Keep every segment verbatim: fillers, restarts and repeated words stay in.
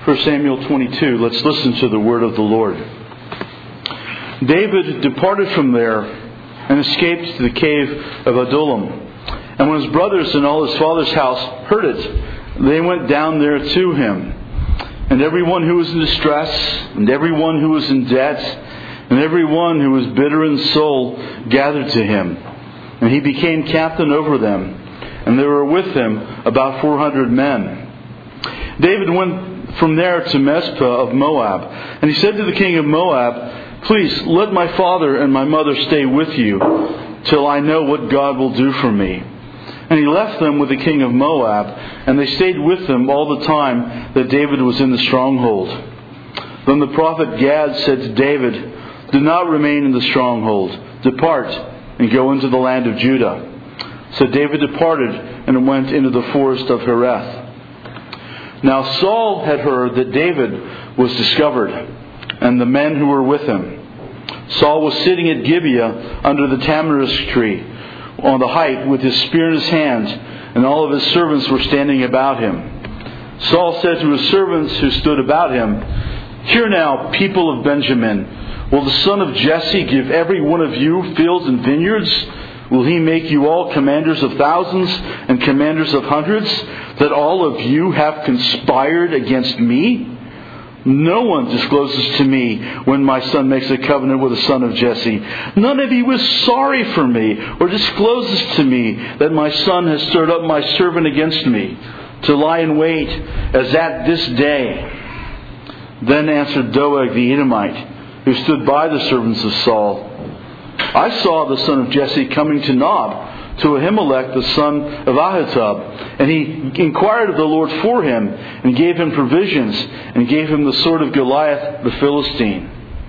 First Samuel twenty-two. Let's listen to the word of the Lord. David departed from there and escaped to the cave of Adullam. And when his brothers and all his father's house heard it, they went down there to him. And everyone who was in distress, and everyone who was in debt, and everyone who was bitter in soul gathered to him. And he became captain over them. And there were with him about four hundred men. David went from there to Mizpah of Moab. And he said to the king of Moab, "Please let my father and my mother stay with you till I know what God will do for me." And he left them with the king of Moab, and they stayed with him all the time that David was in the stronghold. Then the prophet Gad said to David, "Do not remain in the stronghold. Depart and go into the land of Judah." So David departed and went into the forest of Hereth. Now Saul had heard that David was discovered, and the men who were with him. Saul was sitting at Gibeah under the tamarisk tree on the height with his spear in his hand, and all of his servants were standing about him. Saul said to his servants who stood about him, "Hear now, people of Benjamin, will the son of Jesse give every one of you fields and vineyards? Will he make you all commanders of thousands and commanders of hundreds, that all of you have conspired against me? No one discloses to me when my son makes a covenant with the son of Jesse. None of you is sorry for me, or discloses to me that my son has stirred up my servant against me, to lie in wait as at this day." Then answered Doeg the Edomite, who stood by the servants of Saul, "I saw the son of Jesse coming to Nob, to Ahimelech the son of Ahitub, and he inquired of the Lord for him, and gave him provisions, and gave him the sword of Goliath the Philistine."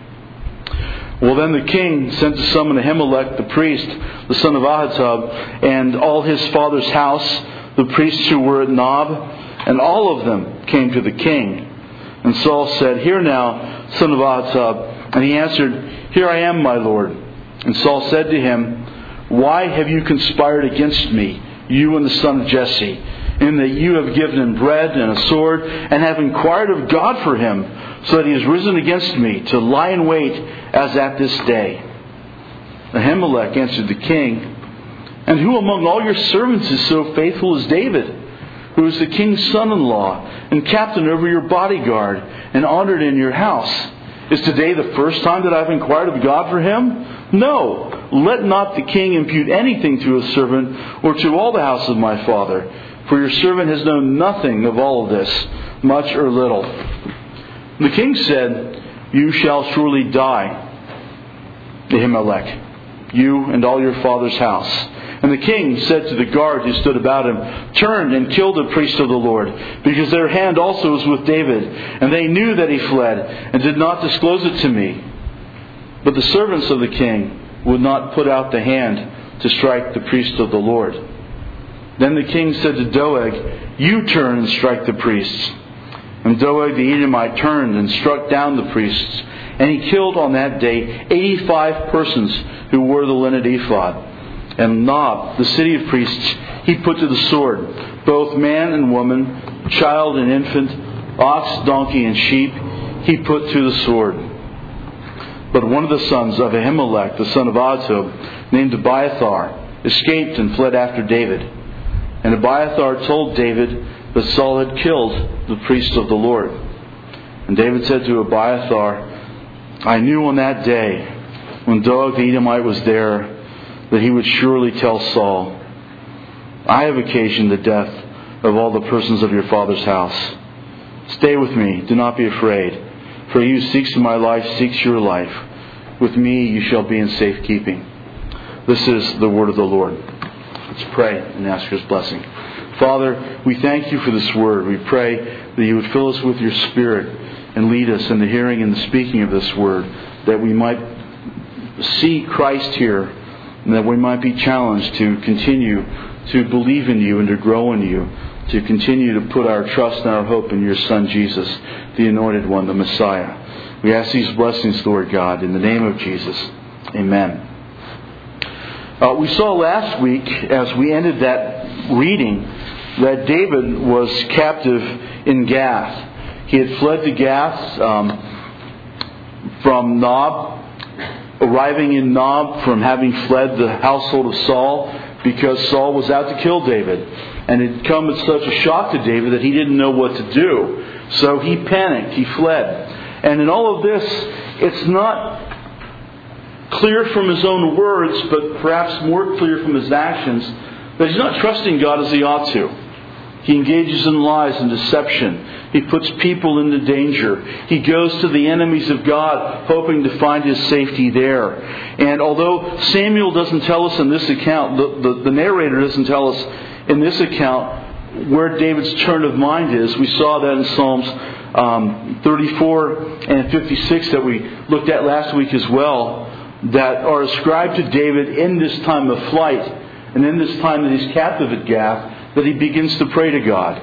Well, then the king sent to summon Ahimelech the priest, the son of Ahitub, and all his father's house, the priests who were at Nob, and all of them came to the king. And Saul said, "Hear now, son of Ahitub." And he answered, "Here I am, my lord." And Saul said to him, "Why have you conspired against me, you and the son of Jesse, in that you have given him bread and a sword, and have inquired of God for him, so that he has risen against me, to lie in wait as at this day?" Ahimelech answered the king, "And who among all your servants is so faithful as David, who is the king's son-in-law, and captain over your bodyguard, and honored in your house? Is today the first time that I have inquired of God for him? No, let not the king impute anything to his servant, or to all the house of my father, for your servant has known nothing of all of this, much or little." The king said, "You shall surely die, Ahimelech, you and all your father's house." And the king said to the guard who stood about him, "Turn and kill the priest of the Lord, because their hand also was with David, and they knew that he fled, and did not disclose it to me." But the servants of the king would not put out the hand to strike the priest of the Lord. Then the king said to Doeg, "You turn and strike the priests." And Doeg the Edomite turned and struck down the priests. And he killed on that day eighty-five persons who wore the linen ephod. And Nob, the city of priests, he put to the sword, both man and woman, child and infant, ox, donkey, and sheep, he put to the sword. But one of the sons of Ahimelech, the son of Ahitub, named Abiathar, escaped and fled after David. And Abiathar told David that Saul had killed the priest of the Lord. And David said to Abiathar, "I knew on that day, when Doeg the Edomite was there, that he would surely tell Saul, 'I have occasioned the death of all the persons of your father's house. Stay with me, do not be afraid, for he who seeks my life seeks your life. With me you shall be in safekeeping.'" This is the word of the Lord. Let's pray and ask His blessing. Father, we thank you for this word. We pray that you would fill us with your Spirit and lead us in the hearing and the speaking of this word, that we might see Christ here, and that we might be challenged to continue to believe in you and to grow in you, to continue to put our trust and our hope in your Son Jesus, the Anointed One, the Messiah. We ask these blessings, Lord God, in the name of Jesus. Amen. Uh, we saw last week, as we ended that reading, that David was captive in Gath. He had fled to Gath um, from Nob, arriving in Nob from having fled the household of Saul because Saul was out to kill David. And it had come as such a shock to David that he didn't know what to do. So he panicked. He fled. And in all of this, it's not clear from his own words, but perhaps more clear from his actions, that he's not trusting God as he ought to. He engages in lies and deception. He puts people into danger. He goes to the enemies of God, hoping to find his safety there. And although Samuel doesn't tell us in this account, the, the, the narrator doesn't tell us in this account where David's turn of mind is. We saw that in Psalms um, thirty-four and fifty-six that we looked at last week as well, that are ascribed to David in this time of flight and in this time that he's captive at Gath, that he begins to pray to God.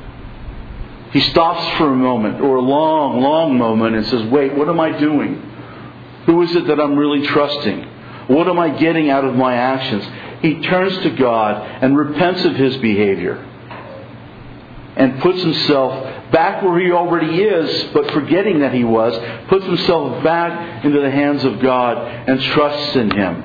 He stops for a moment, or a long, long moment, and says, wait, what am I doing? Who is it that I'm really trusting? What am I getting out of my actions? He turns to God and repents of his behavior and puts himself back where he already is, but forgetting that he was, puts himself back into the hands of God and trusts in Him.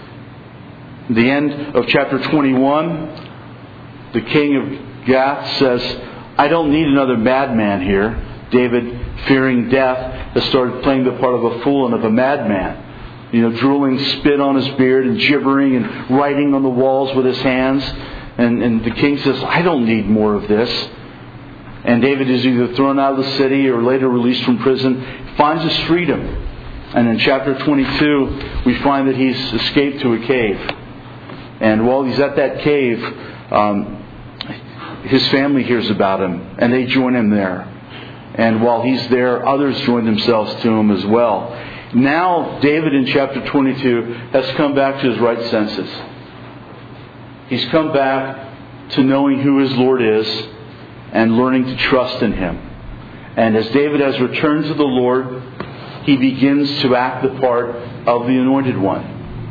At the end of chapter twenty-one, the king of Gath says, I don't need another madman here. David, fearing death, has started playing the part of a fool and of a madman. You know, drooling spit on his beard and gibbering and writing on the walls with his hands. And, and the king says, I don't need more of this. And David is either thrown out of the city or later released from prison, finds his freedom. And in chapter twenty-two, we find that he's escaped to a cave. And while he's at that cave, um, his family hears about him, and they join him there. And while he's there, others join themselves to him as well. Now, David in chapter twenty-two has come back to his right senses. He's come back to knowing who his Lord is and learning to trust in Him. And as David has returned to the Lord, he begins to act the part of the Anointed One.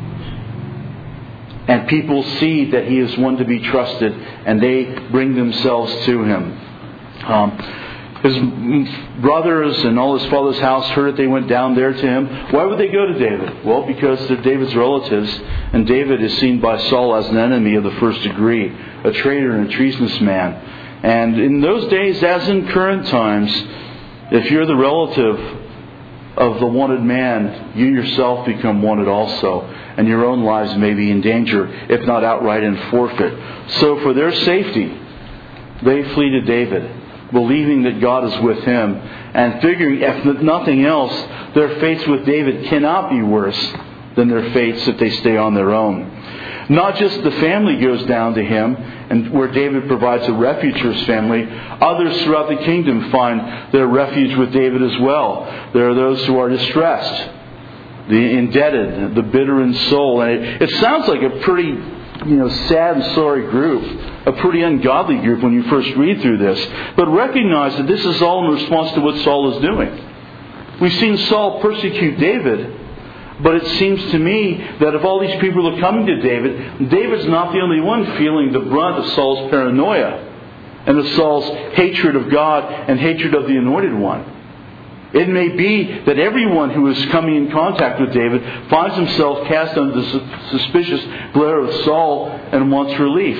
And people see that he is one to be trusted, and they bring themselves to him. Um, his brothers and all his father's house heard it. They went down there to him. Why would they go to David? Well, because they're David's relatives, and David is seen by Saul as an enemy of the first degree, a traitor and a treasonous man. And in those days, as in current times, if you're the relative of the wanted man, you yourself become wanted also, and your own lives may be in danger, if not outright in forfeit. So for their safety, they flee to David, believing that God is with him, and figuring, if nothing else, their fates with David cannot be worse than their fates if they stay on their own. Not just the family goes down to him, and where David provides a refuge for his family, others throughout the kingdom find their refuge with David as well. There are those who are distressed, the indebted, the bitter in soul. And it, it sounds like a pretty, you know, sad and sorry group, a pretty ungodly group when you first read through this. But recognize that this is all in response to what Saul is doing. We've seen Saul persecute David, but it seems to me that if all these people are coming to David, David's not the only one feeling the brunt of Saul's paranoia and of Saul's hatred of God and hatred of the Anointed One. It may be that everyone who is coming in contact with David finds himself cast under the suspicious glare of Saul and wants relief.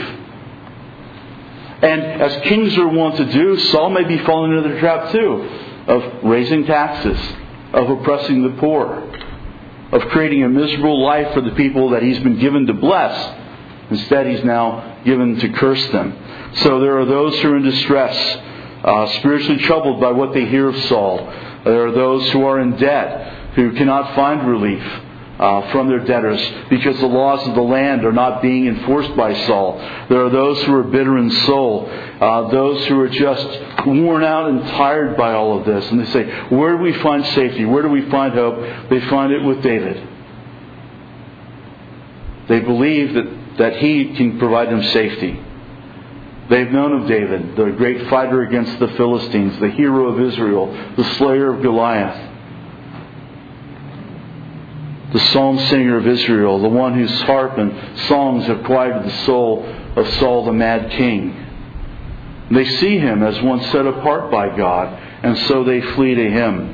And as kings are wont to do, Saul may be falling into the trap too, of raising taxes, of oppressing the poor, of creating a miserable life for the people that he's been given to bless. Instead, he's now given to curse them. So there are those who are in distress, uh, spiritually troubled by what they hear of Saul. There are those who are in debt, who cannot find relief uh, from their debtors because the laws of the land are not being enforced by Saul. There are those who are bitter in soul, uh, those who are just worn out and tired by all of this. And they say, where do we find safety? Where do we find hope? They find it with David. They believe that, that he can provide them safety. They've known of David, the great fighter against the Philistines, the hero of Israel, the slayer of Goliath, the psalm singer of Israel, the one whose harp and songs have quieted the soul of Saul the mad king. They see him as one set apart by God, and so they flee to him.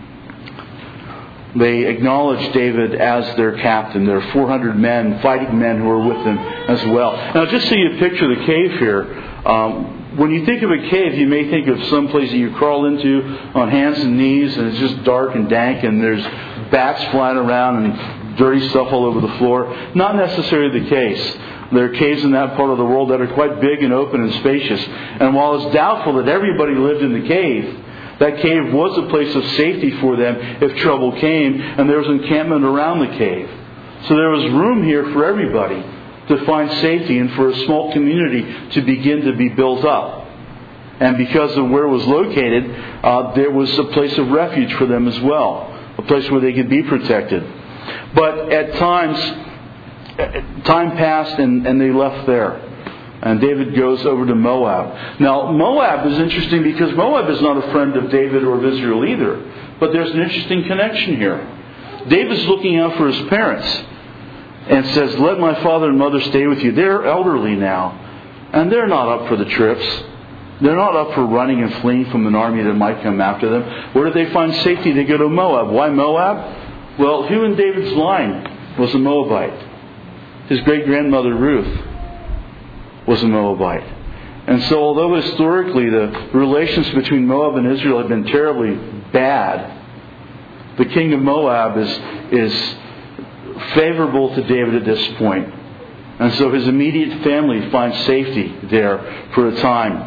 They acknowledge David as their captain. There are four hundred men, fighting men, who are with him as well. Now, just so you picture the cave here, um, when you think of a cave, you may think of some place that you crawl into on hands and knees, and it's just dark and dank, and there's bats flying around and dirty stuff all over the floor. Not necessarily the case. There are caves in that part of the world that are quite big and open and spacious. And while it's doubtful that everybody lived in the cave, that cave was a place of safety for them if trouble came, and there was encampment around the cave. So there was room here for everybody to find safety and for a small community to begin to be built up. And because of where it was located, uh, there was a place of refuge for them as well, a place where they could be protected. But at times, time passed and, and they left there. And David goes over to Moab. Now, Moab is interesting because Moab is not a friend of David or of Israel either. But there's an interesting connection here. David's looking out for his parents and says, let my father and mother stay with you. They're elderly now, and they're not up for the trips. They're not up for running and fleeing from an army that might come after them. Where do they find safety? They go to Moab. Why Moab? Well, who in David's line was a Moabite? His great-grandmother Ruth was a Moabite. And so although historically the relations between Moab and Israel had been terribly bad, the king of Moab is, is favorable to David at this point. And so his immediate family finds safety there for a time.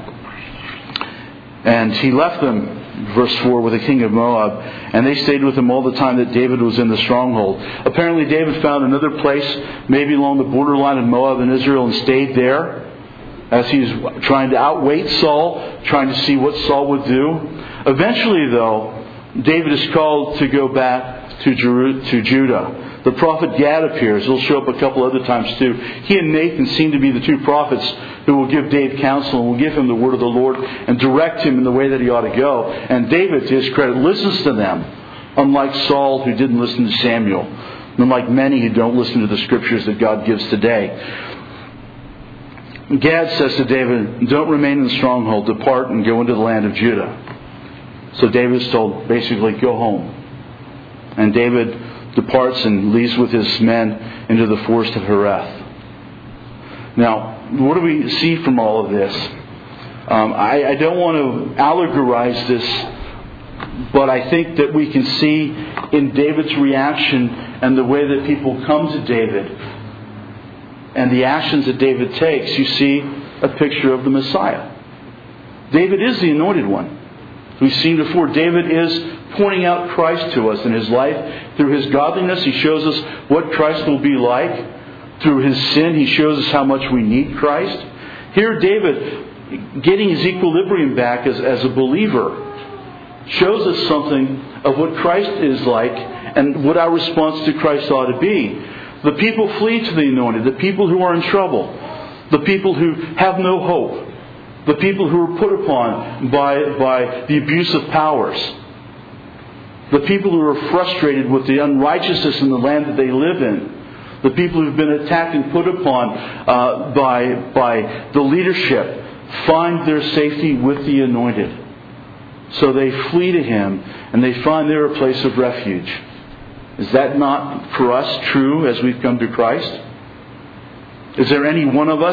And he left them, verse four, with the king of Moab, and they stayed with him all the time that David was in the stronghold. Apparently David found another place, maybe along the borderline of Moab and Israel, and stayed there as he's trying to outwait Saul, trying to see what Saul would do. Eventually, though, David is called to go back to Judah. The prophet Gad appears. He'll show up a couple other times too. He and Nathan seem to be the two prophets who will give David counsel and will give him the word of the Lord and direct him in the way that he ought to go. And David, to his credit, listens to them, unlike Saul, who didn't listen to Samuel, and unlike many who don't listen to the scriptures that God gives today. Gad says to David, don't remain in the stronghold, depart and go into the land of Judah. So David is told, basically, go home. And David departs and leaves with his men into the forest of Hereth. Now, what do we see from all of this? Um, I, I don't want to allegorize this, but I think that we can see in David's reaction and the way that people come to David and the actions that David takes, you see a picture of the Messiah. David is the anointed one. We've seen before, David is pointing out Christ to us in his life. Through his godliness, he shows us what Christ will be like. Through his sin, he shows us how much we need Christ. Here, David, getting his equilibrium back as, as a believer, shows us something of what Christ is like and what our response to Christ ought to be. The people flee to the anointed, the people who are in trouble, the people who have no hope, the people who are put upon by, by the abuse of powers, the people who are frustrated with the unrighteousness in the land that they live in, the people who have been attacked and put upon uh, by, by the leadership, find their safety with the anointed. So they flee to him and they find there a place of refuge. Is that not for us true as we've come to Christ? Is there any one of us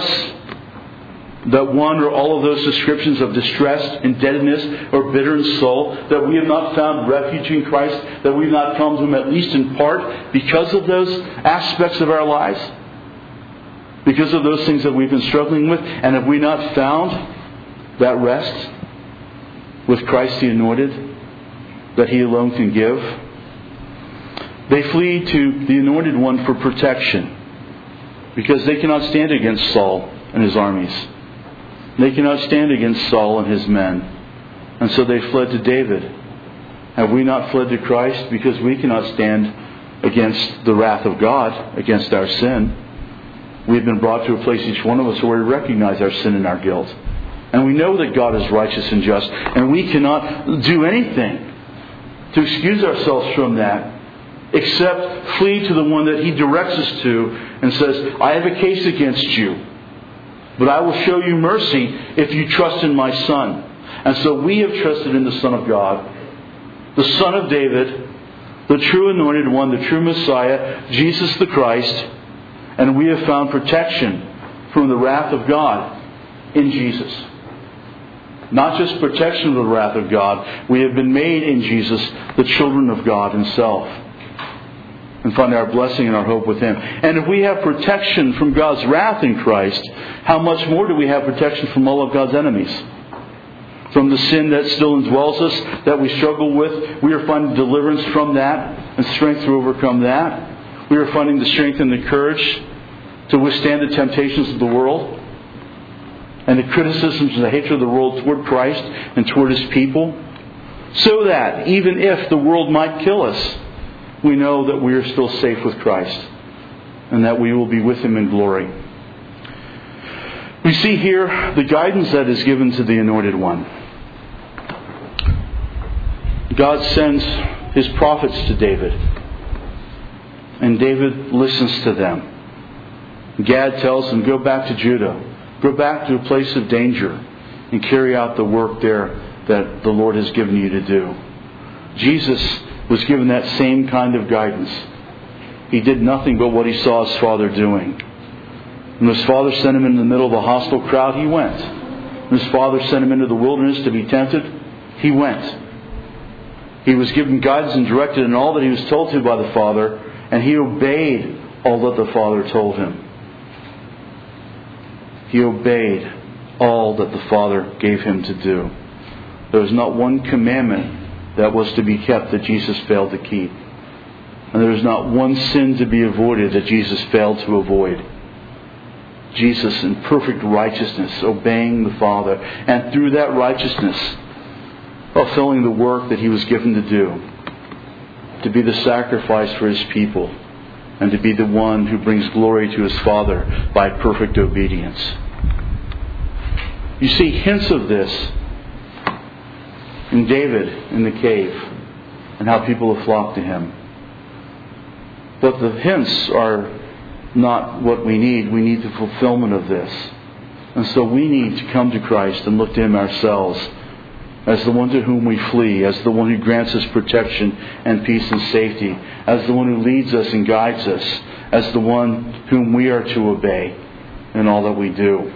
that one or all of those descriptions of distress, indebtedness, or bitter in soul, that we have not found refuge in Christ, that we've not come to him at least in part because of those aspects of our lives? Because of those things that we've been struggling with? And have we not found that rest with Christ the anointed that he alone can give? They flee to the anointed one for protection because they cannot stand against Saul and his armies. They cannot stand against Saul and his men. And so they fled to David. Have we not fled to Christ because we cannot stand against the wrath of God, against our sin? We've been brought to a place, each one of us, where we recognize our sin and our guilt. And we know that God is righteous and just. And we cannot do anything to excuse ourselves from that, except flee to the one that he directs us to and says, I have a case against you. But I will show you mercy if you trust in my Son. And so we have trusted in the Son of God, the Son of David, the true anointed one, the true Messiah, Jesus the Christ, and we have found protection from the wrath of God in Jesus. Not just protection from the wrath of God, we have been made in Jesus the children of God Himself, and find our blessing and our hope with Him. And if we have protection from God's wrath in Christ, how much more do we have protection from all of God's enemies? From the sin that still indwells us, that we struggle with, we are finding deliverance from that and strength to overcome that. We are finding the strength and the courage to withstand the temptations of the world and the criticisms and the hatred of the world toward Christ and toward His people, so that even if the world might kill us, we know that we are still safe with Christ and that we will be with Him in glory. We see here the guidance that is given to the Anointed One. God sends His prophets to David, and David listens to them. Gad tells him, go back to Judah. Go back to a place of danger and carry out the work there that the Lord has given you to do. Jesus was given that same kind of guidance. He did nothing but what He saw His Father doing. When His Father sent Him in the middle of a hostile crowd, He went. When His Father sent Him into the wilderness to be tempted, He went. He was given guidance and directed in all that He was told to by the Father, and He obeyed all that the Father told Him. He obeyed all that the Father gave Him to do. There was not one commandment that was to be kept that Jesus failed to keep. And there was not one sin to be avoided that Jesus failed to avoid. Jesus in perfect righteousness, obeying the Father, and through that righteousness, fulfilling the work that He was given to do, to be the sacrifice for His people, and to be the one who brings glory to His Father by perfect obedience. You see hints of this in David in the cave and how people have flocked to him. But the hints are not what we need. We need the fulfillment of this. And so we need to come to Christ and look to Him ourselves as the one to whom we flee, as the one who grants us protection and peace and safety, as the one who leads us and guides us, as the one whom we are to obey in all that we do.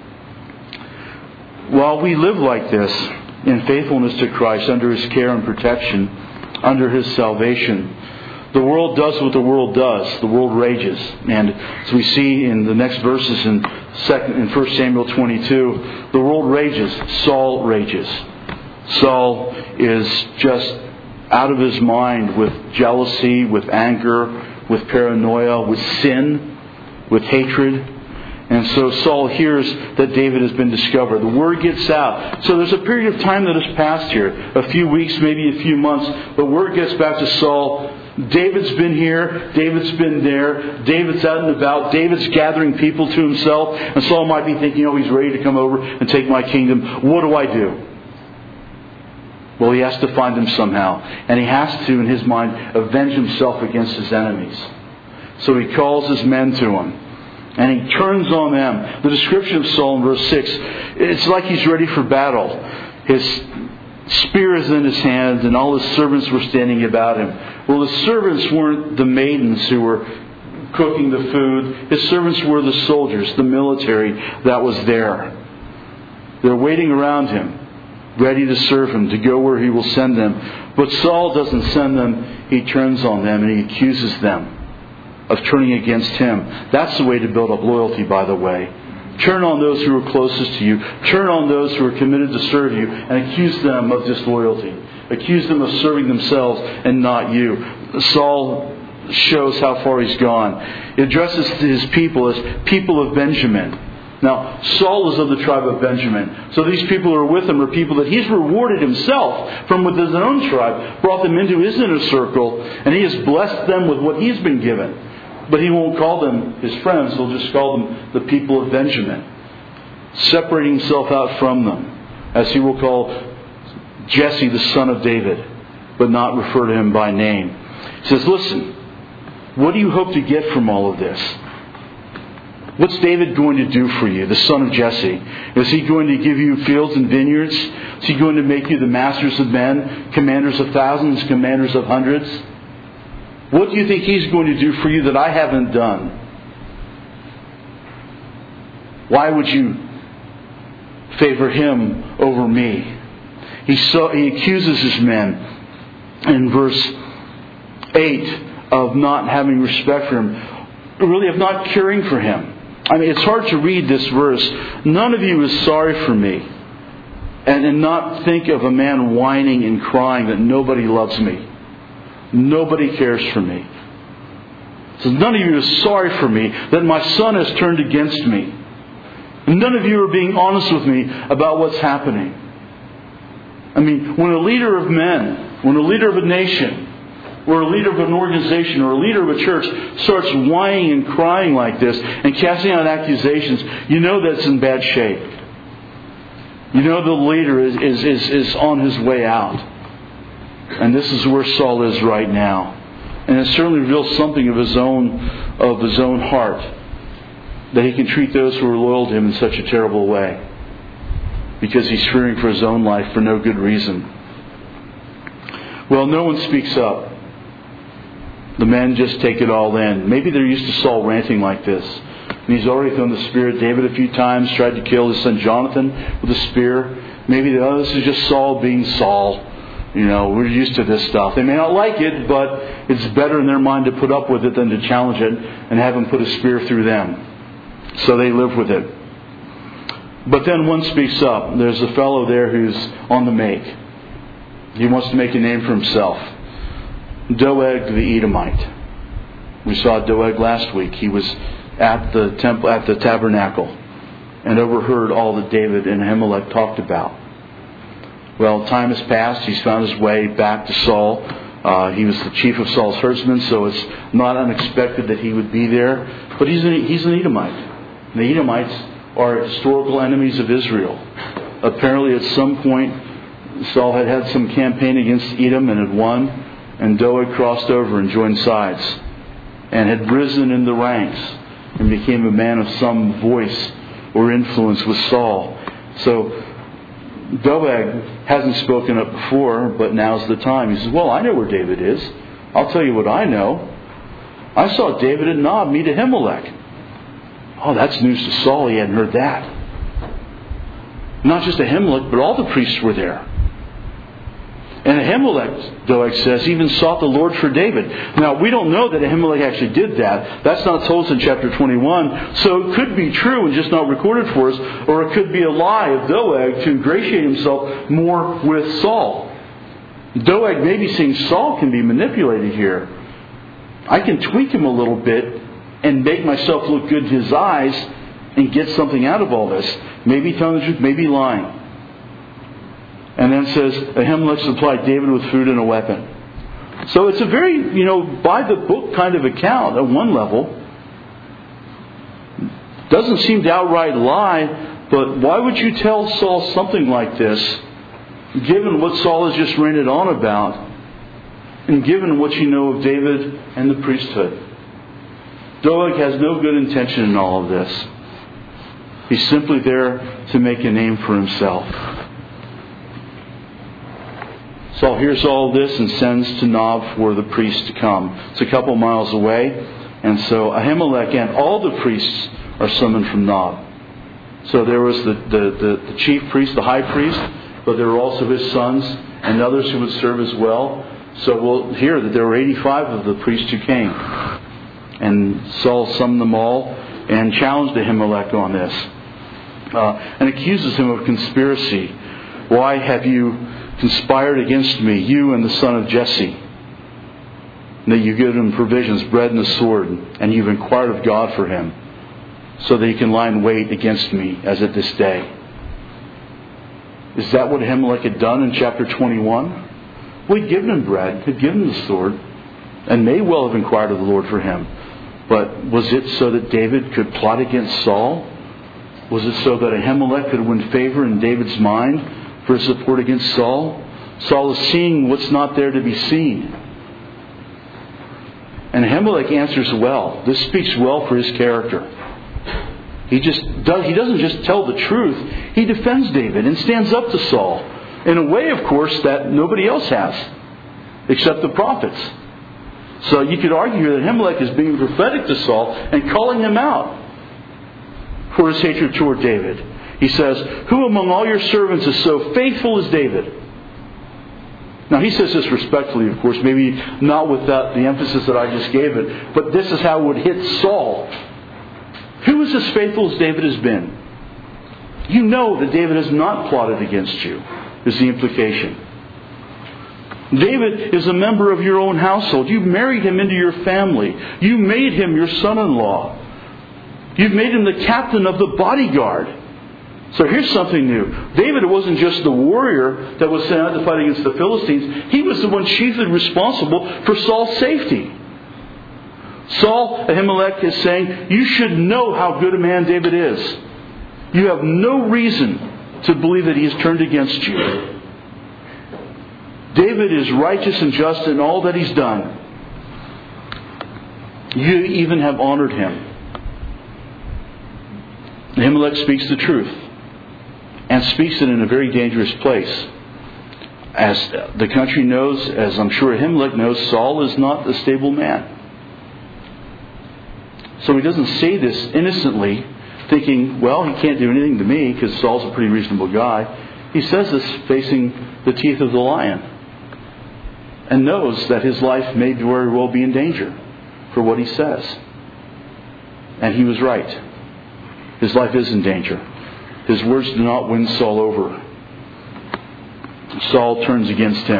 While we live like this, in faithfulness to Christ, under His care and protection, under His salvation, the world does what the world does. The world rages. And as we see in the next verses in second in First Samuel twenty-two, the world rages. Saul rages. Saul is just out of his mind with jealousy, with anger, with paranoia, with sin, with hatred. And so Saul hears that David has been discovered. The word gets out. So there's a period of time that has passed here. A few weeks, maybe a few months. But word gets back to Saul. David's been here. David's been there. David's out and about. David's gathering people to himself. And Saul might be thinking, oh, he's ready to come over and take my kingdom. What do I do? Well, he has to find them somehow. And he has to, in his mind, avenge himself against his enemies. So he calls his men to him. And he turns on them. The description of Saul in verse six, it's like he's ready for battle. His spear is in his hand, and all his servants were standing about him. Well, the servants weren't the maidens who were cooking the food. His servants were the soldiers, the military that was there. They're waiting around him, ready to serve him, to go where he will send them. But Saul doesn't send them. He turns on them and he accuses them of turning against him. That's the way to build up loyalty, by the way. Turn on those who are closest to you. Turn on those who are committed to serve you and accuse them of disloyalty. Accuse them of serving themselves and not you. Saul shows how far he's gone. He addresses his people as people of Benjamin. Now, Saul is of the tribe of Benjamin. So these people who are with him are people that he's rewarded himself from within his own tribe, brought them into his inner circle, and he has blessed them with what he's been given. But he won't call them his friends. He'll just call them the people of Benjamin, separating himself out from them, as he will call Jesse the son of David, but not refer to him by name. He says, listen, what do you hope to get from all of this? What's David going to do for you, the son of Jesse? Is he going to give you fields and vineyards? Is he going to make you the masters of men, commanders of thousands, commanders of hundreds? What do you think he's going to do for you that I haven't done? Why would you favor him over me? He, so, he accuses his men in verse eight of not having respect for him, really of not caring for him. I mean, it's hard to read this verse. None of you is sorry for me. And, and not think of a man whining and crying that nobody loves me. Nobody cares for me. So none of you is sorry for me that my son has turned against me. None of you are being honest with me about what's happening. I mean, when a leader of men, when a leader of a nation, or a leader of an organization, or a leader of a church starts whining and crying like this and casting out accusations, you know that's in bad shape. You know the leader is, is, is, is on his way out. And this is where Saul is right now. And it certainly reveals something of his own of his own heart, that he can treat those who are loyal to him in such a terrible way, because he's fearing for his own life for no good reason. Well, no one speaks up. The men just take it all in. Maybe they're used to Saul ranting like this. And he's already thrown the spear at David a few times, tried to kill his son Jonathan with a spear. Maybe the oh, this is just Saul being Saul. You know, we're used to this stuff. They may not like it, but it's better in their mind to put up with it than to challenge it and have him put a spear through them. So they live with it. But then one speaks up. There's a fellow there who's on the make. He wants to make a name for himself. Doeg the Edomite. We saw Doeg last week. He was at the temple, at the tabernacle, and overheard all that David and Ahimelech talked about. Well, time has passed. He's found his way back to Saul. Uh, he was the chief of Saul's herdsmen, so it's not unexpected that he would be there. But he's an, he's an Edomite. The Edomites are historical enemies of Israel. Apparently, at some point, Saul had had some campaign against Edom and had won, and Doeg crossed over and joined sides, and had risen in the ranks and became a man of some voice or influence with Saul. So Doeg hasn't spoken up before, but now's the time. He says, well, I know where David is. I'll tell you what I know. I saw David at Nob meet Ahimelech. Oh, that's news to Saul. He hadn't heard that. Not just Ahimelech, but all the priests were there. And Ahimelech, Doeg says, even sought the Lord for David. Now, we don't know that Ahimelech actually did that. That's not told us in chapter twenty-one. So it could be true and just not recorded for us. Or it could be a lie of Doeg to ingratiate himself more with Saul. Doeg may be saying Saul can be manipulated here. I can tweak him a little bit and make myself look good in his eyes and get something out of all this. Maybe telling the truth, maybe lying. And then says, Ahimelech supplied David with food and a weapon. So it's a very, you know, by the book kind of account at one level. Doesn't seem to outright lie, but why would you tell Saul something like this, given what Saul has just ranted on about, and given what you know of David and the priesthood? Doeg has no good intention in all of this. He's simply there to make a name for himself. Saul hears all this and sends to Nob for the priest to come. It's a couple miles away. And so Ahimelech and all the priests are summoned from Nob. So there was the, the, the, the chief priest, the high priest, but there were also his sons and others who would serve as well. So we'll hear that there were eighty-five of the priests who came. And Saul summoned them all and challenged Ahimelech on this. Uh, and accuses him of conspiracy. Why have you conspired against me, you and the son of Jesse, that you give him provisions, bread and a sword, and you've inquired of God for him, so that he can lie in wait against me, as at this day. Is that what Ahimelech had done in chapter twenty-one? Well, he'd given him bread, he'd given him the sword, and may well have inquired of the Lord for him. But was it so that David could plot against Saul? Was it so that Ahimelech could win favor in David's mind for his support against Saul? Saul is seeing what's not there to be seen. And Ahimelech answers well. This speaks well for his character. He just does, he doesn't just tell the truth. He defends David and stands up to Saul in a way, of course, that nobody else has except the prophets. So you could argue that Ahimelech is being prophetic to Saul and calling him out for his hatred toward David. He says, "Who among all your servants is so faithful as David?" Now he says this respectfully, of course, maybe not with that, the emphasis that I just gave it, but this is how it would hit Saul. Who is as faithful as David has been? You know that David has not plotted against you, is the implication. David is a member of your own household. You've married him into your family. You made him your son-in-law. You've made him the captain of the bodyguard. So here's something new. David wasn't just the warrior that was sent out to fight against the Philistines. He was the one chiefly responsible for Saul's safety. Saul, Ahimelech, is saying, you should know how good a man David is. You have no reason to believe that he has turned against you. David is righteous and just in all that he's done. You even have honored him. Ahimelech speaks the truth. And speaks it in a very dangerous place. As the country knows, as I'm sure Ahimelech knows, Saul is not a stable man. So he doesn't say this innocently, thinking, well, he can't do anything to me because Saul's a pretty reasonable guy. He says this facing the teeth of the lion. And knows that his life may very well be in danger for what he says. And he was right. His life is in danger. His words do not win Saul over. Saul turns against him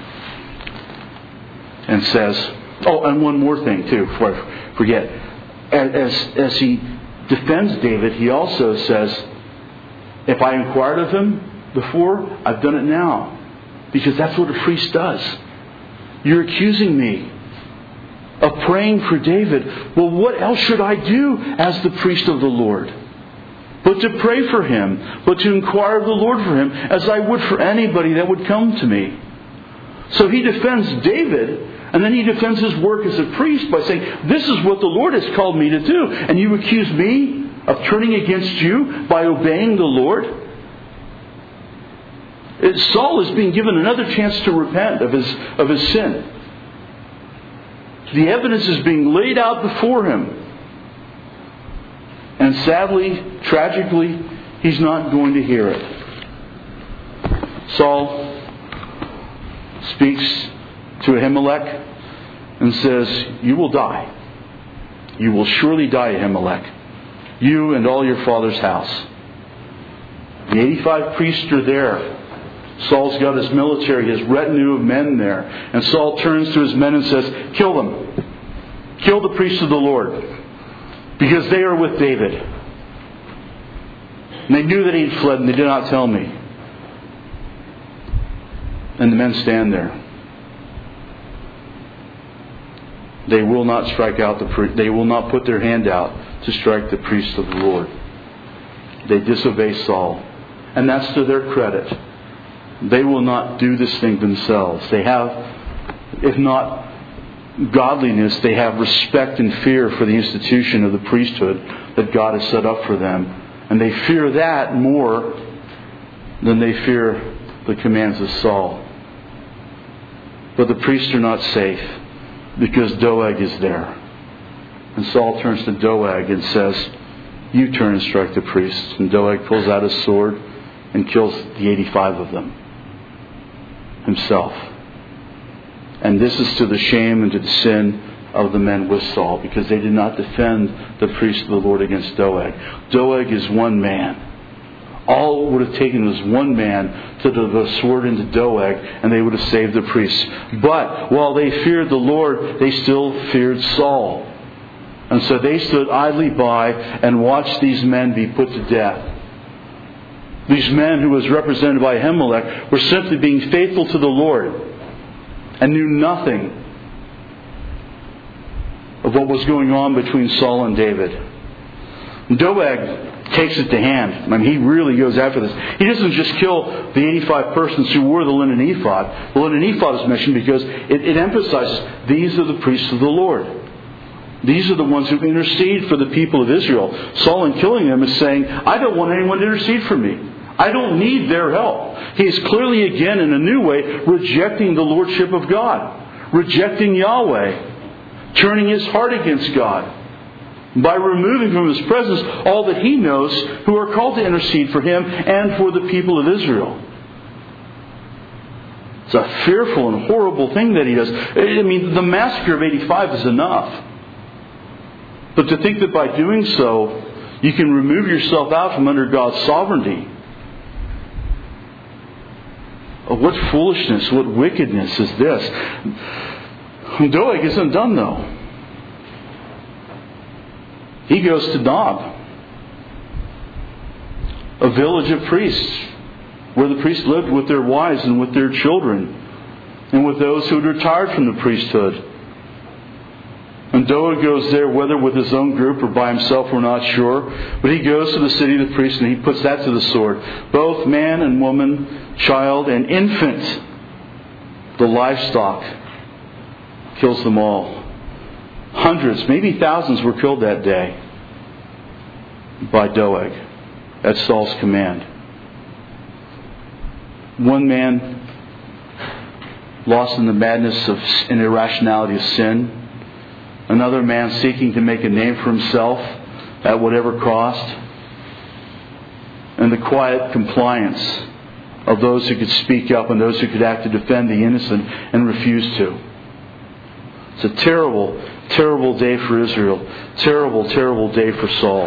and says, oh, and one more thing too, before I forget. As, as he defends David, he also says, if I inquired of him before, I've done it now. Because that's what a priest does. You're accusing me of praying for David. Well, what else should I do as the priest of the Lord? But to pray for him, but to inquire of the Lord for him, as I would for anybody that would come to me. So he defends David, and then he defends his work as a priest by saying, this is what the Lord has called me to do. And you accuse me of turning against you by obeying the Lord? It, Saul is being given another chance to repent of his, of his sin. The evidence is being laid out before him. And sadly, tragically, he's not going to hear it. Saul speaks to Ahimelech and says, you will die. You will surely die, Ahimelech. You and all your father's house. The eighty-five priests are there. Saul's got his military, his retinue of men there. And Saul turns to his men and says, kill them. Kill the priests of the Lord. Because they are with David. And they knew that he had fled and they did not tell me. And the men stand there. They will not strike out the pri- they will not put their hand out to strike the priests of the Lord. They disobey Saul. And that's to their credit. They will not do this thing themselves. They have, if not godliness, they have respect and fear for the institution of the priesthood that God has set up for them. And they fear that more than they fear the commands of Saul. But the priests are not safe because Doeg is there. And Saul turns to Doeg and says, you turn and strike the priests. And Doeg pulls out his sword and kills the eighty-five of them himself. And this is to the shame and to the sin of the men with Saul, because they did not defend the priests of the Lord against Doeg. Doeg is one man. All it would have taken was one man to put the sword into Doeg, and they would have saved the priests. But while they feared the Lord, they still feared Saul. And so they stood idly by and watched these men be put to death. These men, who was represented by Ahimelech, were simply being faithful to the Lord and knew nothing of what was going on between Saul and David. Doeg takes it to hand. I mean, he really goes after this. He doesn't just kill the eighty-five persons who wore the linen ephod. The linen ephod is mentioned because it, it emphasizes these are the priests of the Lord. These are the ones who intercede for the people of Israel. Saul, in killing them, is saying, I don't want anyone to intercede for me. I don't need their help. He is clearly, again, in a new way, rejecting the lordship of God. Rejecting Yahweh. Turning his heart against God. By removing from his presence all that he knows who are called to intercede for him and for the people of Israel. It's a fearful and horrible thing that he does. I mean, the massacre of eighty-five is enough. But to think that by doing so, you can remove yourself out from under God's sovereignty. Oh, what foolishness, what wickedness is this? Doeg isn't done though. He goes to Nob, a village of priests, where the priests lived with their wives and with their children, and with those who had retired from the priesthood. And Doeg goes there, whether with his own group or by himself, we're not sure. But he goes to the city of the priests and he puts that to the sword. Both man and woman, child and infant, the livestock, kills them all. Hundreds, maybe thousands were killed that day by Doeg at Saul's command. One man lost in the madness of and irrationality of sin. Another man seeking to make a name for himself at whatever cost. And the quiet compliance of those who could speak up and those who could act to defend the innocent and refuse to. It's a terrible, terrible day for Israel. Terrible, terrible day for Saul.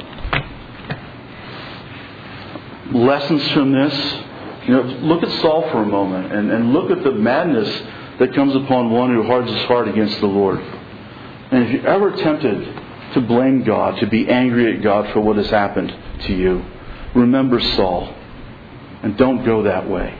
Lessons from this. You know, look at Saul for a moment and, and look at the madness that comes upon one who hardens his heart against the Lord. And if you're ever tempted to blame God, to be angry at God for what has happened to you, remember Saul. And don't go that way.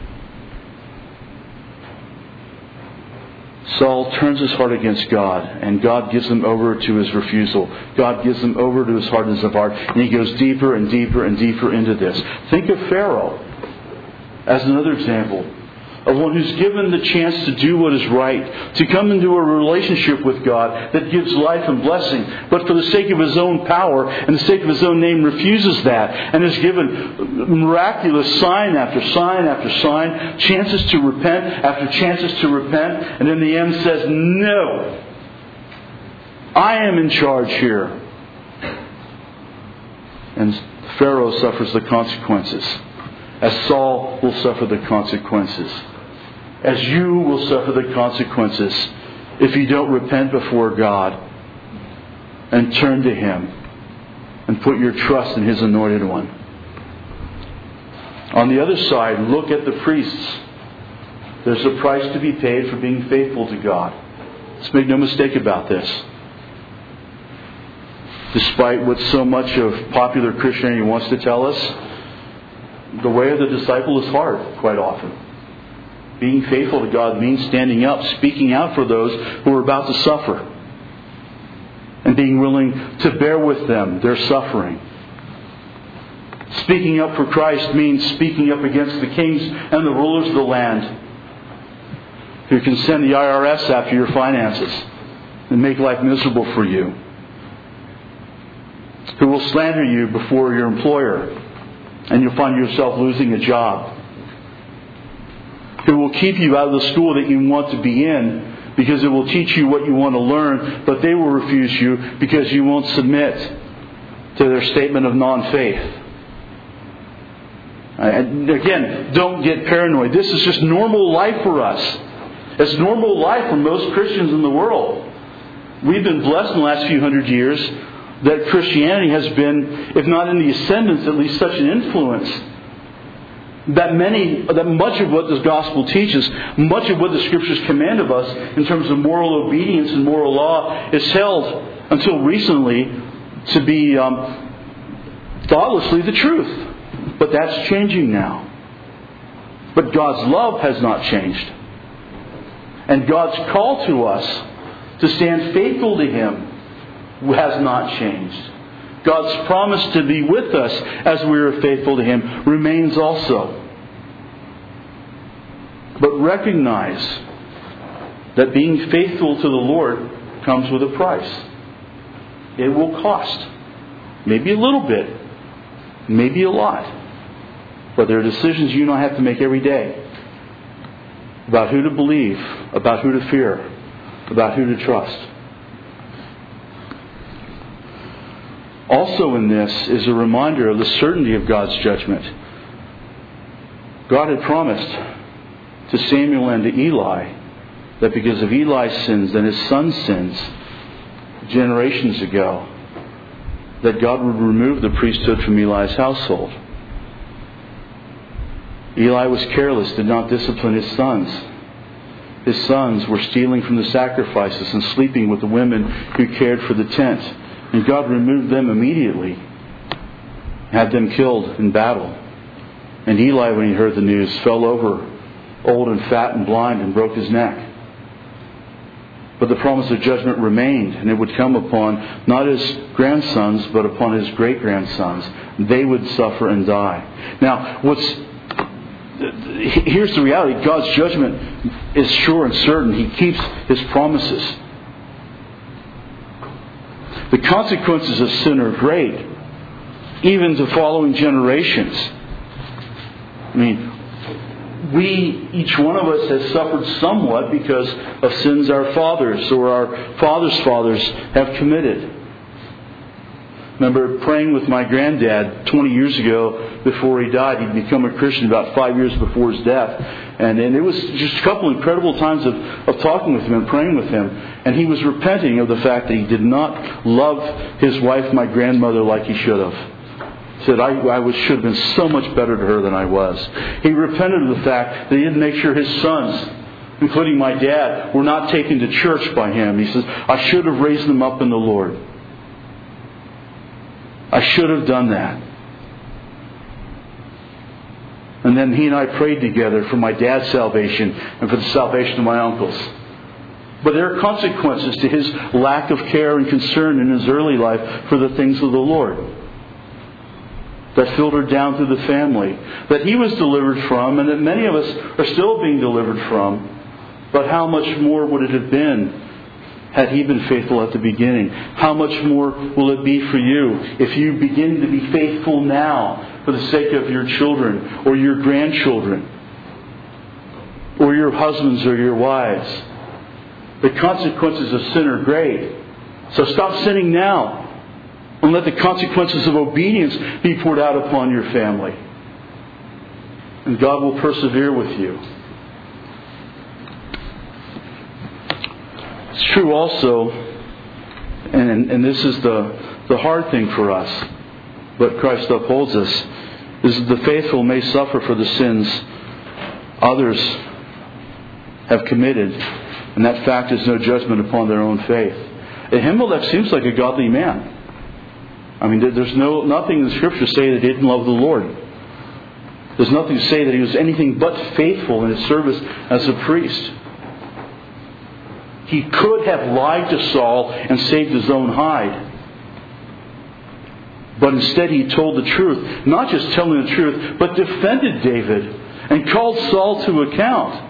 Saul turns his heart against God, and God gives him over to his refusal. God gives him over to his hardness of heart, and he goes deeper and deeper and deeper into this. Think of Pharaoh as another example of one who's given the chance to do what is right, to come into a relationship with God that gives life and blessing, but for the sake of his own power and the sake of his own name refuses that, and is given miraculous sign after sign after sign, chances to repent after chances to repent, and in the end says, no, I am in charge here. And Pharaoh suffers the consequences, as Saul will suffer the consequences. As you will suffer the consequences if you don't repent before God and turn to Him and put your trust in His anointed one. On the other side, look at the priests. There's a price to be paid for being faithful to God. Let's make no mistake about this. Despite what so much of popular Christianity wants to tell us, the way of the disciple is hard quite often. Being faithful to God means standing up, speaking out for those who are about to suffer, and being willing to bear with them their suffering. Speaking up for Christ means speaking up against the kings and the rulers of the land who can send the I R S after your finances and make life miserable for you, who will slander you before your employer and you'll find yourself losing a job, who will keep you out of the school that you want to be in because it will teach you what you want to learn, but they will refuse you because you won't submit to their statement of non-faith. And again, don't get paranoid. This is just normal life for us. It's normal life for most Christians in the world. We've been blessed in the last few hundred years that Christianity has been, if not in the ascendance, at least such an influence that many, that much of what this gospel teaches, much of what the Scriptures command of us in terms of moral obedience and moral law is held until recently to be um, thoughtlessly the truth. But that's changing now. But God's love has not changed. And God's call to us to stand faithful to Him has not changed. God's promise to be with us as we are faithful to Him remains also. But recognize that being faithful to the Lord comes with a price. it will cost. Maybe a little bit. Maybe a lot. But there are decisions you and I have to make every day. About who to believe. About who to fear. About who to trust. Also in this is a reminder of the certainty of God's judgment. God had promised to Samuel and to Eli that because of Eli's sins and his son's sins generations ago, that God would remove the priesthood from Eli's household. Eli was careless, did not discipline his sons. His sons were stealing from the sacrifices and sleeping with the women who cared for the tent. And God removed them immediately, had them killed in battle. And Eli, when he heard the news, fell over, old and fat and blind, and broke his neck. But the promise of judgment remained, and it would come upon not his grandsons, but upon his great-grandsons. They would suffer and die. Now, what's here's the reality. God's judgment is sure and certain. He keeps His promises. The consequences of sin are great, even to following generations. I mean, we, each one of us has suffered somewhat because of sins our fathers or our fathers' fathers have committed. I remember praying with my granddad twenty years ago before he died. He'd become a Christian about five years before his death. And, and it was just a couple incredible times of, of talking with him and praying with him. And he was repenting of the fact that he did not love his wife, my grandmother, like he should have. He said, I, I was, should have been so much better to her than I was. He repented of the fact that he didn't make sure his sons, including my dad, were not taken to church by him. He says, I should have raised them up in the Lord. I should have done that. And then he and I prayed together for my dad's salvation and for the salvation of my uncles. But there are consequences to his lack of care and concern in his early life for the things of the Lord that filtered down through the family, that he was delivered from, and that many of us are still being delivered from. But how much more would it have been had he been faithful at the beginning? How much more will it be for you if you begin to be faithful now for the sake of your children or your grandchildren or your husbands or your wives? The consequences of sin are great. So stop sinning now and let the consequences of obedience be poured out upon your family. And God will persevere with you. It's true also, and, and this is the, the hard thing for us, but Christ upholds us, is that the faithful may suffer for the sins others have committed, and that fact is no judgment upon their own faith. Ahimelech seems like a godly man. I mean, there's no nothing in the Scripture to say that he didn't love the Lord. There's nothing to say that he was anything but faithful in his service as a priest. He could have lied to Saul and saved his own hide. But instead he told the truth. Not just telling the truth, but defended David and called Saul to account.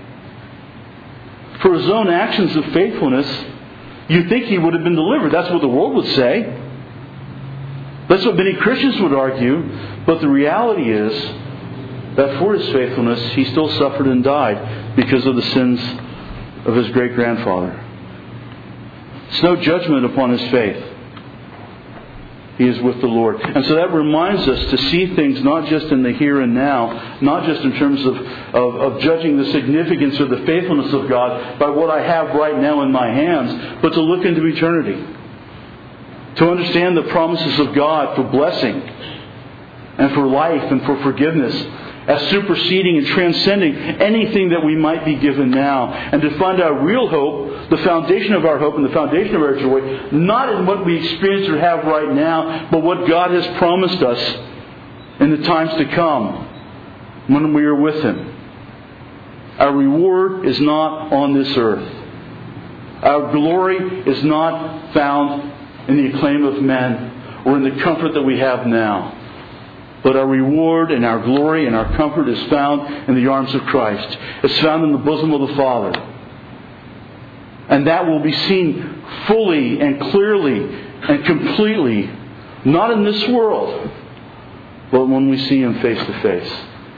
For his own actions of faithfulness, you'd think he would have been delivered. That's what the world would say. That's what many Christians would argue. But the reality is that for his faithfulness, he still suffered and died because of the sins of his great-grandfather. It's no judgment upon his faith. He is with the Lord. And so that reminds us to see things not just in the here and now, not just in terms of, of, of judging the significance or the faithfulness of God by what I have right now in my hands, but to look into eternity. To understand the promises of God for blessing and for life and for forgiveness as superseding and transcending anything that we might be given now. And to find our real hope, the foundation of our hope and the foundation of our joy, not in what we experience or have right now, but what God has promised us in the times to come when we are with Him. Our reward is not on this earth. Our glory is not found in the acclaim of men or in the comfort that we have now. But our reward and our glory and our comfort is found in the arms of Christ. It's found in the bosom of the Father. And that will be seen fully and clearly and completely, not in this world, but when we see Him face to face.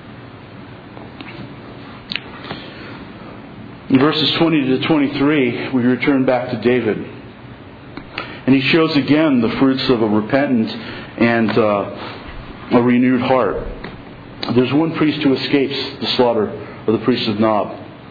In verses twenty to twenty-three, we return back to David. And he shows again the fruits of a repentant and uh, a renewed heart. There's one priest who escapes the slaughter of the priests of Nob.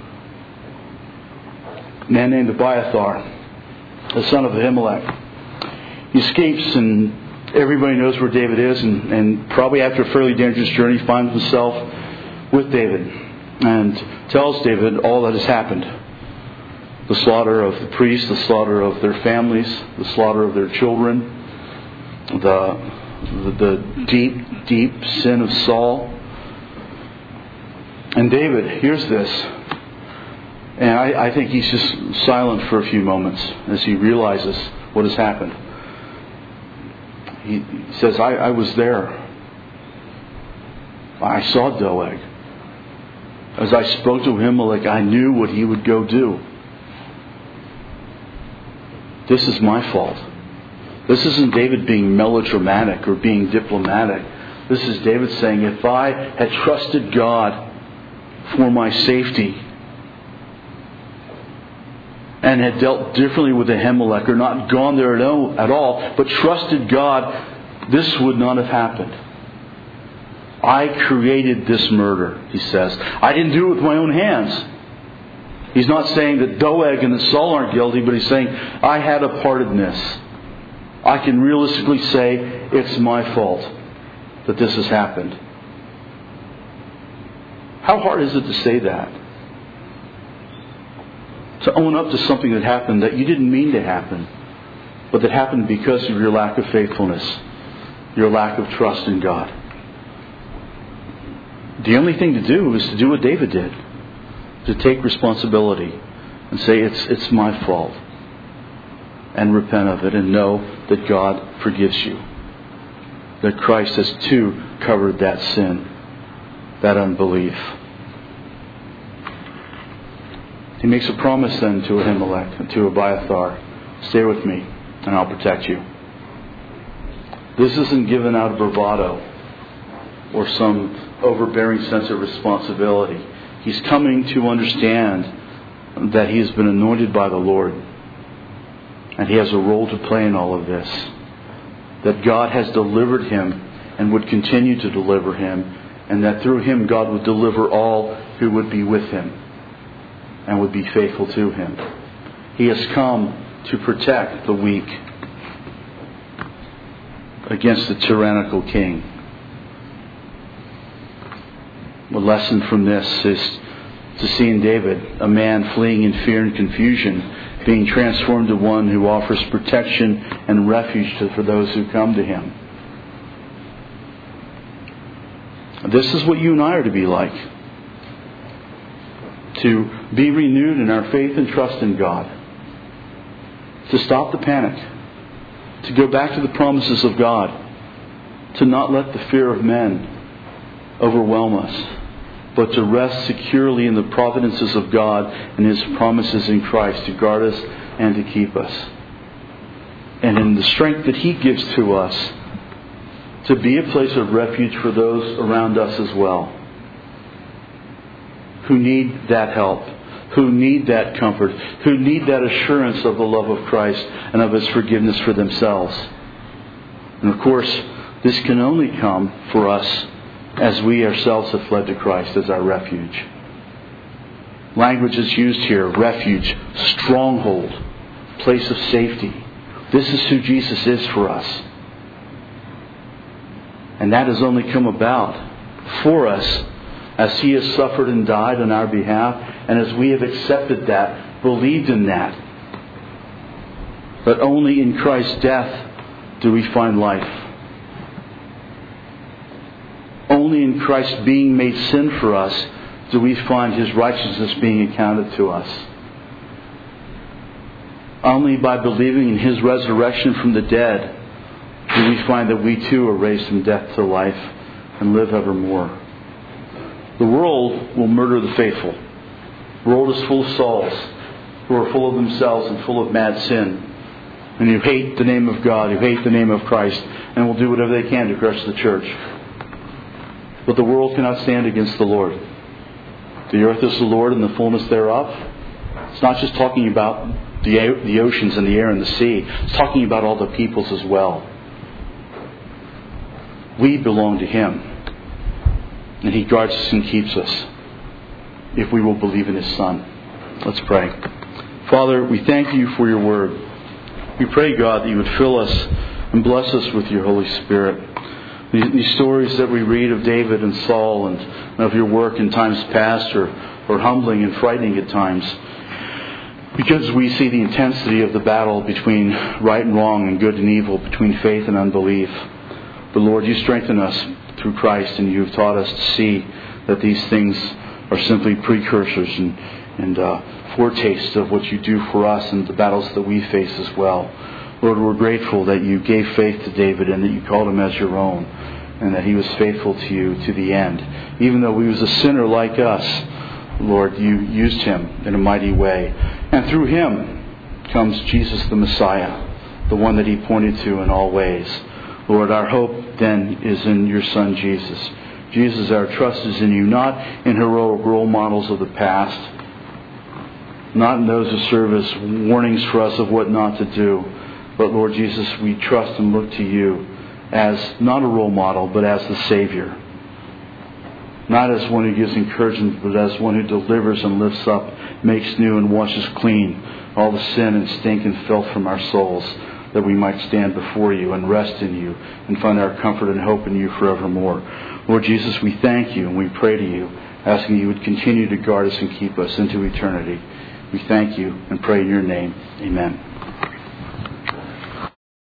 A man named Abiathar, the son of Ahimelech. He escapes, and everybody knows where David is, and, and probably after a fairly dangerous journey finds himself with David and tells David all that has happened. The slaughter of the priests, the slaughter of their families, the slaughter of their children, the, the, the deep, deep sin of Saul. And David hears this, and I, I think he's just silent for a few moments as he realizes what has happened. He says, I, I was there. I saw Doeg. As I spoke to Ahimelech, I knew what he would go do. This is my fault. This isn't David being melodramatic or being diplomatic. This is David saying, if I had trusted God for my safety and had dealt differently with Ahimelech, or not gone there at all, but trusted God, this would not have happened. I created this murder, he says. I didn't do it with my own hands. He's not saying that Doeg and that Saul aren't guilty, but he's saying, I had a part in this. I can realistically say it's my fault that this has happened. How hard is it to say that? To own up to something that happened that you didn't mean to happen, but that happened because of your lack of faithfulness, your lack of trust in God. The only thing to do is to do what David did. To take responsibility and say it's it's my fault. And repent of it and know that God forgives you. That Christ has too covered that sin, that unbelief. He makes a promise then to Ahimelech and to Abiathar. Stay with me and I'll protect you. This isn't given out of bravado or some overbearing sense of responsibility. He's coming to understand that he has been anointed by the Lord. And he has a role to play in all of this. That God has delivered him and would continue to deliver him. And that through him God would deliver all who would be with him and would be faithful to him. He has come to protect the weak against the tyrannical king. The lesson from this is to see in David a man fleeing in fear and confusion, being transformed to one who offers protection and refuge to, for those who come to him. This is what you and I are to be like. To be renewed in our faith and trust in God. To stop the panic. To go back to the promises of God. To not let the fear of men overwhelm us, but to rest securely in the providences of God and His promises in Christ to guard us and to keep us. And in the strength that He gives to us to be a place of refuge for those around us as well, who need that help, who need that comfort, who need that assurance of the love of Christ and of His forgiveness for themselves. And of course, this can only come for us as we ourselves have fled to Christ as our refuge. Language is used here: refuge, stronghold, place of safety. This is who Jesus is for us. And that has only come about for us as He has suffered and died on our behalf, and as we have accepted that, believed in that. But only in Christ's death do we find life. Only in Christ being made sin for us do we find His righteousness being accounted to us. Only by believing in His resurrection from the dead do we find that we too are raised from death to life and live evermore. The world will murder the faithful. The world is full of souls who are full of themselves and full of mad sin. and who hate the name of God, who hate the name of Christ, and will do whatever they can to crush the church. But the world cannot stand against the Lord. The earth is the Lord and the fullness thereof. It's not just talking about the, the oceans and the air and the sea. It's talking about all the peoples as well. We belong to Him. And He guards us and keeps us if we will believe in His Son. Let's pray. Father, we thank You for Your Word. We pray, God, that You would fill us and bless us with Your Holy Spirit. These, these stories that we read of David and Saul and of Your work in times past are, are humbling and frightening at times, because we see the intensity of the battle between right and wrong and good and evil, between faith and unbelief. But Lord, You strengthen us through Christ, and You've taught us to see that these things are simply precursors and, and uh, foretastes of what You do for us and the battles that we face as well. Lord, we're grateful that You gave faith to David and that You called him as Your own, and that he was faithful to You to the end. Even though he was a sinner like us, Lord, You used him in a mighty way. And through him comes Jesus the Messiah, the one that He pointed to in all ways. Lord, our hope then is in Your Son, Jesus. Jesus, our trust is in You, not in heroic role models of the past, not in those who serve as warnings for us of what not to do. But Lord Jesus, we trust and look to You as not a role model, but as the Savior. Not as one who gives encouragement, but as one who delivers and lifts up, makes new and washes clean all the sin and stink and filth from our souls, that we might stand before You and rest in You and find our comfort and hope in You forevermore. Lord Jesus, we thank You and we pray to You, asking You would continue to guard us and keep us into eternity. We thank You and pray in Your name. Amen.